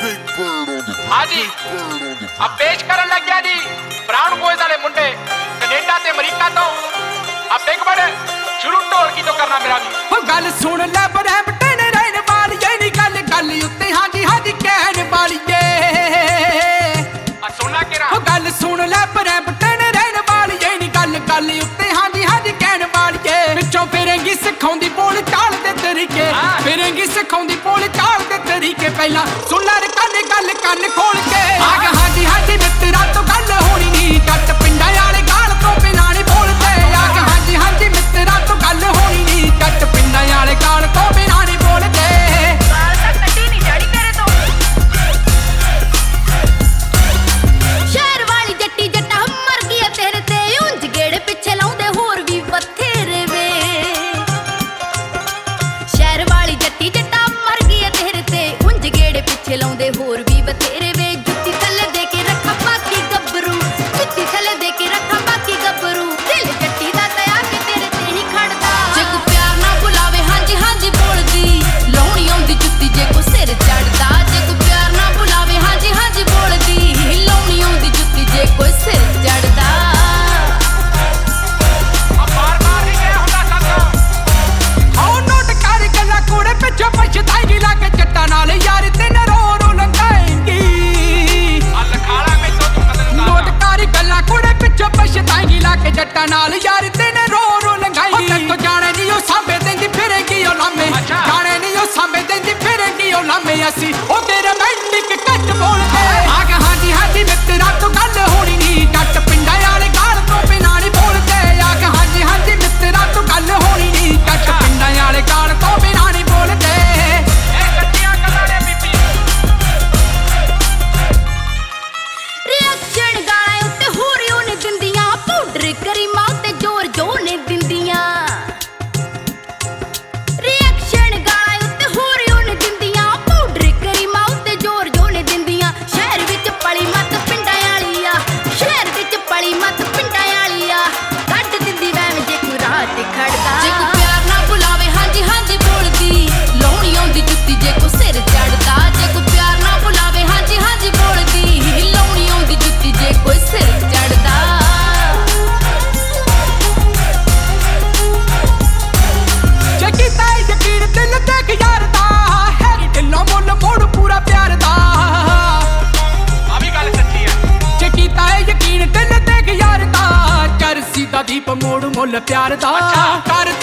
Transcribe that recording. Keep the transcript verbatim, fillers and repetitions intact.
हाँ जी अब पेश करन लग गया जी ब्राउन बॉयज वाले मुंडे कनेडा ते अमेरिका तो अब एक बार शुरू ढोल की तो करना मेरा भी हो गल सुन ले ब्रैम्पटन रहने वाली ये नी गल गल उत्ते हाँ जी हाँ जी कहने वाली ये सुनना केरा हो गल सुन ले ब्रैम्पटन रहने वाली ये नी गल गल उत्ते हाँ जी हाँ जी कहने वाली ये पिछों फिरेंगी सिखाउंदी बोल चाल दे तरीके फिरेंगी सिखाउंदी बोल चाल दे तरीके पहला सुन ले कन गल कन खोल के आग हाँ जी हाँ जी मित्रा तो गल होनी नी जट पिंडा वाले गाल तो बिना नहीं बोलते आग हाँ जी हाँ जी मित्रा तो गल होनी नी जट पिंडा वाले गाल तो बिना नहीं बोलते लाउंदे होर भी बथेरे वे जुत्ती थल्ले दे के रखा बाकी गब्बरू जुत्ती थल्ले दे के रखा बाकी गब्बरू दिल जट्टी दा तया के तेरे ते ही खड़दा जे को प्यार ना बुलावे हां जी हां जी बोलदी लाउणी आउंदी जुत्ती जे को सिर चढ़दा जे को प्यार ना बुलावे हां जी हां जी बोलदी लाउणी आउंदी जुत्ती जे को सिर चढ़दा अब बार बार नहीं गया हुंदा संग आओ नोट कर गल्ला कोड़े पिछे पछताएगी लाके जट्टा नाल यार ते पछताएगी लाके जट्टा नाल यार तेने रो रो लंघाएगी तो जाने नहीं ओ सांबे देंदी फिरेगी ओ लामे जाने नहीं ओ सांबे देंदी फिरेगी ओ लामे असी ओ तेरे मैंडिक कट बोलते आग हां जी हां जी मित्रा तो गल होनी नी जट पिंडा वाले गाल तो बिना नहीं बोलते आग हां जी हां जी मित्रा तो गल होनी नी जट पिंडा वाले गाल तो बिना नहीं बोलते ए कच्चियां गल्लां ने बीबी रिएक्शन गाला उत्ते होरियो ने दिंदियां पाउडर करी मां ते जोर जो ने दिंदियां रिएक्शन गाला उत्ते होरियो ने दिंदियां पाउडर करी मां ते जोर जो ने दिंदियां शहर विच पली मत पिंडां वाली आ शहर विच पली मत पिंडां वाली आ कट दिंदी वैम जे कोई रात खड़दा जे को प्यार ना बुलावे हां जी हां जी बोलदी लाउणी आउंदी जुत्ती जे को सिर चढ़दा जे को प्यार ना बुलावे हां जी हां जी बोलदी लाउणी आउंदी जुत्ती जे को सिर चढ़दा जगीता यकीन दिल देख यार दा है दिलों मुल मोड़ पूरा प्यार दा अभी गल सच्ची है जगीता यकीन दिल देख यार दा कर सीधा दीप मोड़ मुल प्यार दा कर